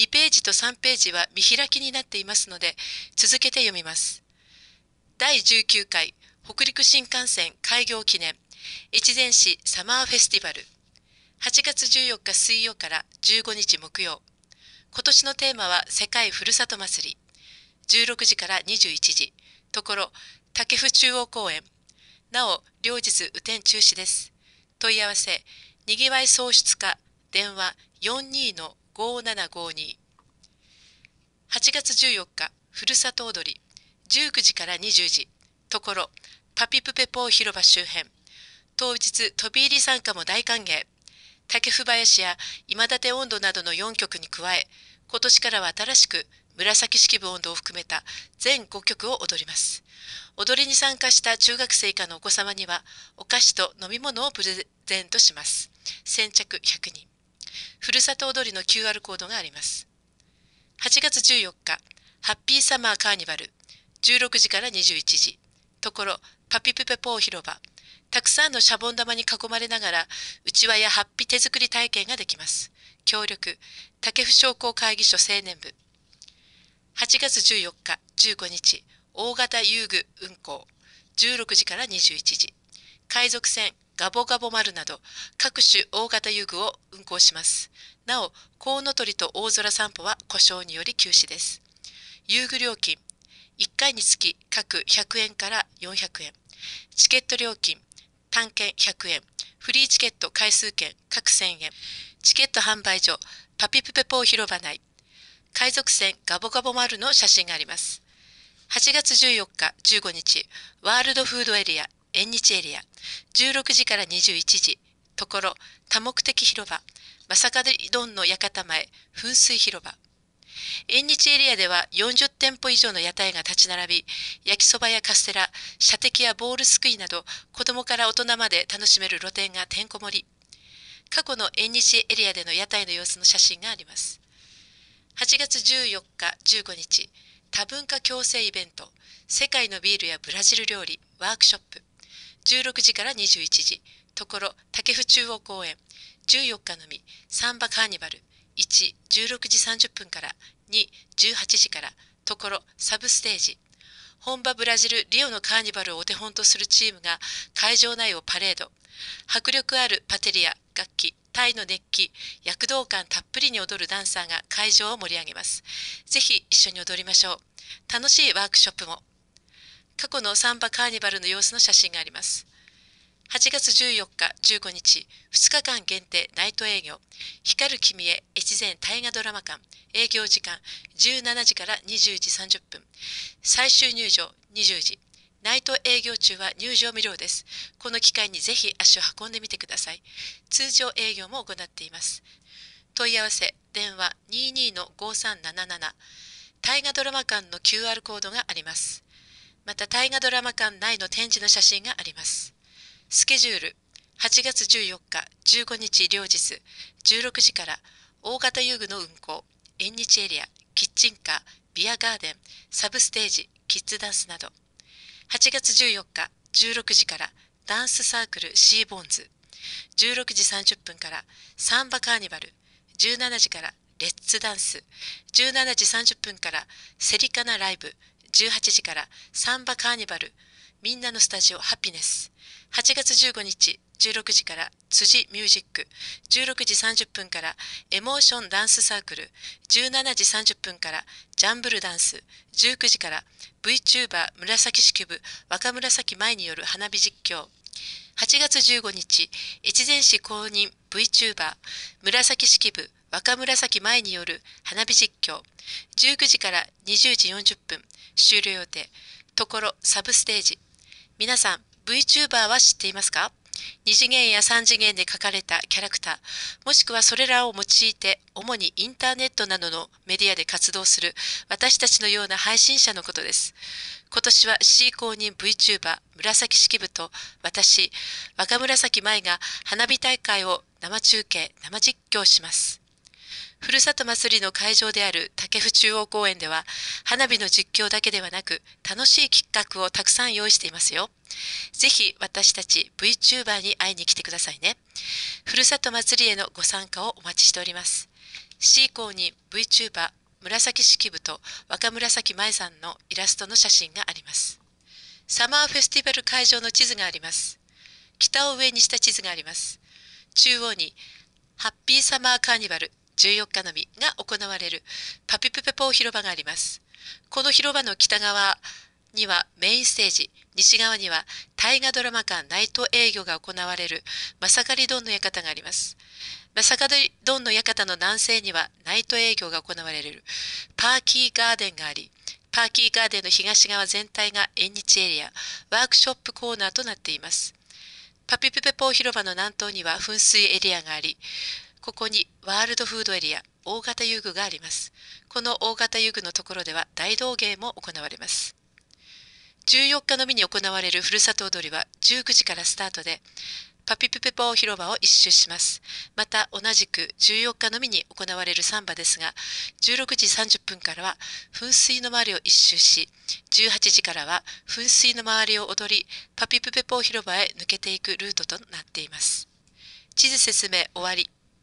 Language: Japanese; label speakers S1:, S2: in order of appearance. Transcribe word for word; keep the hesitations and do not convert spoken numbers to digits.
S1: ページとさんページは見開きになっていますので、続けて読みます。だいじゅうきゅうかい北陸新幹線開業記念越前市サマーフェスティバル、はちがつじゅうよっか水曜からじゅうごにち木曜。今年のテーマは世界ふるさと祭り。じゅうろくじからにじゅういちじ、ところ武府中央公園。なお両日雨天中止です。問い合わせにぎわい創出課電話 よんにーのごーななごーにー。はちがつじゅうよっかふるさと踊りじゅうくじからにじゅうじ、ところパピプペポー広場周辺。当日飛び入り参加も大歓迎。竹府林や今立温度などのよんきょくに加え、今年からは新しく紫式部温度を含めた全ごきょくを踊ります。踊りに参加した中学生以下のお子様にはお菓子と飲み物をプレゼントします。先着ひゃくにん。ふるさと踊りの キューアール コードがあります。はちがつじゅうよっかハッピーサマーカーニバルじゅうろくじからにじゅういちじ、ところパピプペポー広場。たくさんのシャボン玉に囲まれながらうちわやハッピー手作り体験ができます。協力武府商工会議所青年部。はちがつじゅうよっかじゅうごにち大型遊具運行じゅうろくじからにじゅういちじ、海賊船ガボガボ丸など各種大型遊具を運行します。なおコウノトリと大空散歩は故障により休止です。遊具料金いっかいにつき各ひゃくえんからよんひゃくえん。チケット料金単券ひゃくえん、フリーチケット回数券各せんえん。チケット販売所パピプペポー広場内。海賊船ガボガボ丸の写真があります。はちがつじゅうよっかじゅうごにちワールドフードエリア縁日エリアじゅうろくじからにじゅういちじ、ところ多目的広場正門丼の館前噴水広場。縁日エリアではよんじゅってんぽ以上の屋台が立ち並び、焼きそばやカステラ、射的やボールすくいなど子供から大人まで楽しめる露店がてんこ盛り。過去の縁日エリアでの屋台の様子の写真があります。はちがつじゅうよっかじゅうごにち多文化共生イベント世界のビールやブラジル料理ワークショップじゅうろくじからにじゅういちじ、ところ武府中央公園。じゅうよっかのみサンバカーニバルいち、じゅうろくじさんじゅっぷんからに、じゅうはちじから、ところサブステージ。本場ブラジルリオのカーニバルをお手本とするチームが会場内をパレード。迫力あるパテリア、楽器、タイの熱気、躍動感たっぷりに踊るダンサーが会場を盛り上げます。ぜひ一緒に踊りましょう。楽しいワークショップも。過去のサンバカーニバルの様子の写真があります。はちがつじゅうよっかじゅうごにちふつかかん限定ナイト営業光る君へ越前大河ドラマ館。営業時間じゅうしちじからにじゅうじさんじゅっぷん。最終入場にじゅうじ。ナイト営業中は入場無料です。この機会にぜひ足を運んでみてください。通常営業も行っています。問い合わせ電話 にじゅうにのごさんなななな。大河ドラマ館の キューアール コードがあります。また大河ドラマ館内の展示の写真があります。スケジュールはちがつじゅうよっかじゅうごにち両日じゅうろくじから大型遊具の運行、縁日エリア、キッチンカー、ビアガーデン、サブステージ、キッズダンスなど。はちがつじゅうよっかじゅうろくじからダンスサークルシーボーンズ。じゅうろくじさんじゅっぷんからサンバカーニバル。じゅうしちじからレッツダンス。じゅうしちじさんじゅっぷんからセリカナライブ。じゅうはちじからサンバカーニバル。みんなのスタジオハピネス。はちがつじゅうごにちじゅうろくじから辻ミュージック。じゅうろくじさんじゅっぷんからエモーションダンスサークル。じゅうしちじさんじゅっぷんからジャンブルダンス。じゅうくじから VTuber 紫式部若紫舞による花火実況。はちがつじゅうごにち越前市公認 VTuber 紫式部若紫舞による花火実況。じゅうくじからにじゅうじよんじゅっぷん終了予定。ところサブステージ。皆さん VTuber は知っていますか？に次元やさん次元で描かれたキャラクター、もしくはそれらを用いて主にインターネットなどのメディアで活動する私たちのような配信者のことです。今年は C 公認 VTuber 紫式部と私若紫舞が花火大会を生中継生実況します。ふるさと祭りの会場である武府中央公園では花火の実況だけではなく楽しい企画をたくさん用意していますよ。ぜひ私たち VTuber に会いに来てくださいね。ふるさと祭りへのご参加をお待ちしております。 C 公認 VTuber 紫式部と若紫舞さんのイラストの写真があります。サマーフェスティバル会場の地図があります。北を上にした地図があります。中央にハッピーサマーカーニバルじゅうよっかのみが行われるパピプペポー広場があります。この広場の北側にはメインステージ、西側には大河ドラマ館ナイト営業が行われるマサカリドンの館があります。マサカリドンの館の南西にはナイト営業が行われるパーキーガーデンがあり、パーキーガーデンの東側全体が縁日エリア、ワークショップコーナーとなっています。パピプペポー広場の南東には噴水エリアがあり、ここにワールドフードエリア、大型遊具があります。この大型遊具のところでは大道芸も行われます。じゅうよっかのみに行われるふるさと踊りはじゅうくじからスタートで、パピプペポー広場を一周します。また同じくじゅうよっかのみに行われるサンバですが、じゅうろくじさんじゅっぷんからは噴水の周りを一周し、じゅうはちじからは噴水の周りを踊り、パピプペポー広場へ抜けていくルートとなっています。地図説明終わり。